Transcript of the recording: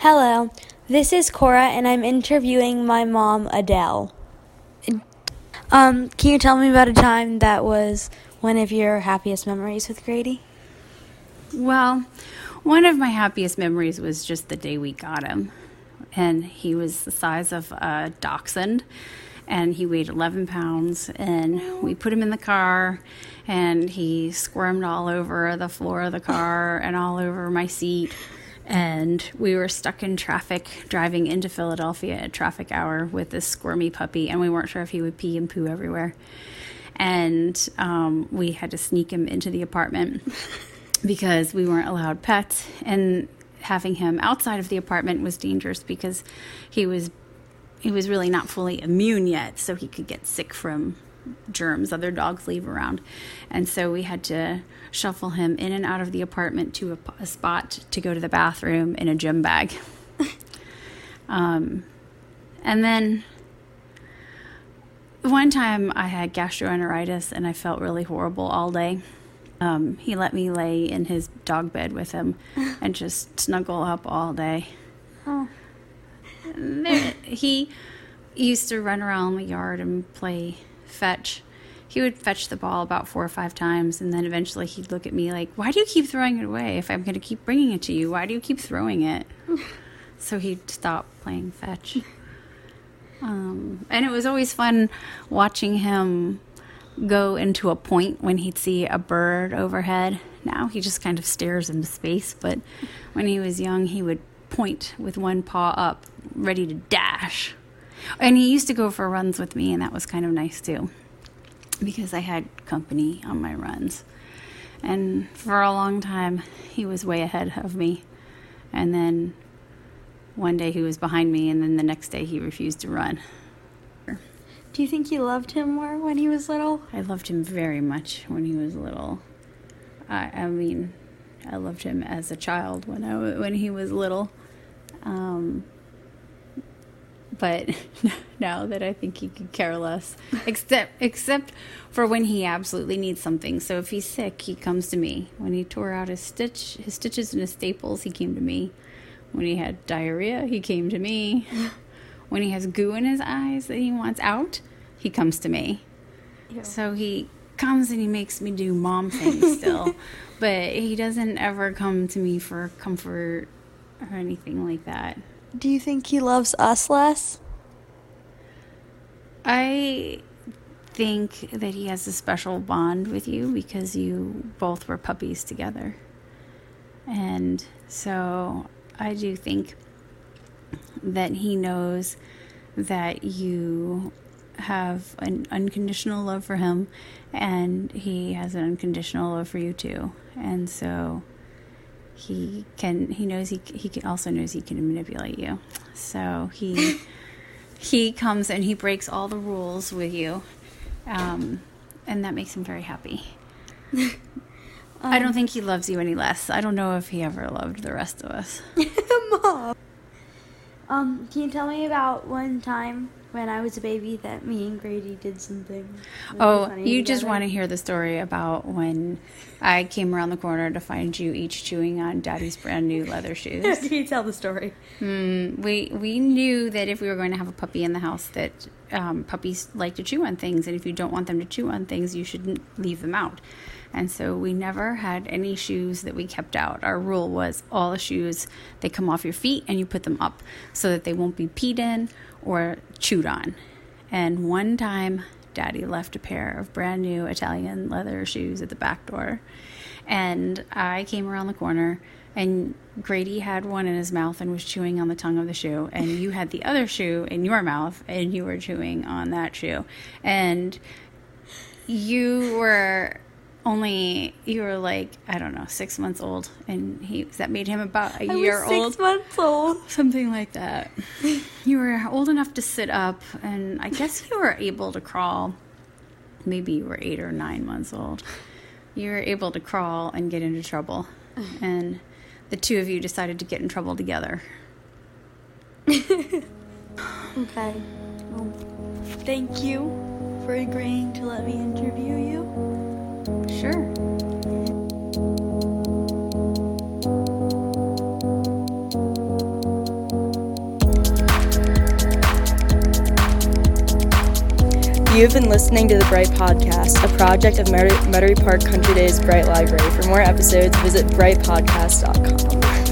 Hello, this is Cora, and I'm interviewing my mom, Adele. Can you tell me about a time that was one of your happiest memories with Grady? Well, one of my happiest memories was just the day we got him. And he was the size of a dachshund, and he weighed 11 pounds. And we put him in the car, and he squirmed all over the floor of the car and all over my seat. And we were stuck in traffic driving into Philadelphia at traffic hour with this squirmy puppy, and we weren't sure if he would pee and poo everywhere. And we had to sneak him into the apartment because we weren't allowed pets. And having him outside of the apartment was dangerous because he was really not fully immune yet, so he could get sick from germs other dogs leave around. And so we had to shuffle him in and out of the apartment to a spot to go to the bathroom in a gym bag. And then one time I had gastroenteritis and I felt really horrible all day. He let me lay in his dog bed with him and just snuggle up all day. Oh. He used to run around the yard and play fetch. He would fetch the ball about 4 or 5 times, and then eventually he'd look at me like, why do you keep throwing it away? If I'm going to keep bringing it to you, why do you keep throwing it? So he'd stop playing fetch. And it was always fun watching him go into a point when he'd see a bird overhead. Now he just kind of stares into space, but when he was young, he would point with one paw up, ready to dash. And he used to go for runs with me, and that was kind of nice too, because I had company on my runs. And for a long time, he was way ahead of me. And then one day he was behind me, and then the next day he refused to run. Do you think you loved him more when he was little? I loved him very much when he was little. I mean, I loved him as a child when he was little. But now that I think he could care less, except for when he absolutely needs something. So if he's sick, he comes to me. When he tore out his stitches and his staples, he came to me. When he had diarrhea, he came to me. When he has goo in his eyes that he wants out, he comes to me. Ew. So he comes and he makes me do mom things still. But he doesn't ever come to me for comfort or anything like that. Do you think he loves us less? I think that he has a special bond with you because you both were puppies together. And so I do think that he knows that you have an unconditional love for him, and he has an unconditional love for you too. And so he also knows he can manipulate you. So he comes and he breaks all the rules with you, and that makes him very happy. I don't think he loves you any less. I don't know if he ever loved the rest of us. Mom. Can you tell me about one time when I was a baby that me and Grady did something really funny you just together? want to hear the story about when I came around the corner to find you each chewing on Daddy's brand new leather shoes. Can you tell the story? We knew that if we were going to have a puppy in the house that puppies like to chew on things, and if you don't want them to chew on things, you shouldn't leave them out. And so we never had any shoes that we kept out. Our rule was all the shoes, they come off your feet and you put them up so that they won't be peed in or chewed on. And one time, Daddy left a pair of brand new Italian leather shoes at the back door. And I came around the corner, and Grady had one in his mouth and was chewing on the tongue of the shoe. And you had the other shoe in your mouth, and you were chewing on that shoe. And you were like, I don't know, 6 months old, and that made him about a year old. I was 6 months old. Something like that. You were old enough to sit up, and I guess you were able to crawl. Maybe you were 8 or 9 months old. You were able to crawl and get into trouble, and the two of you decided to get in trouble together. Okay. Well, thank you for agreeing to let me interview you. Sure. You have been listening to the Bright Podcast, a project of Metairie Park Country Days Bright Library. For more episodes, visit brightpodcast.com.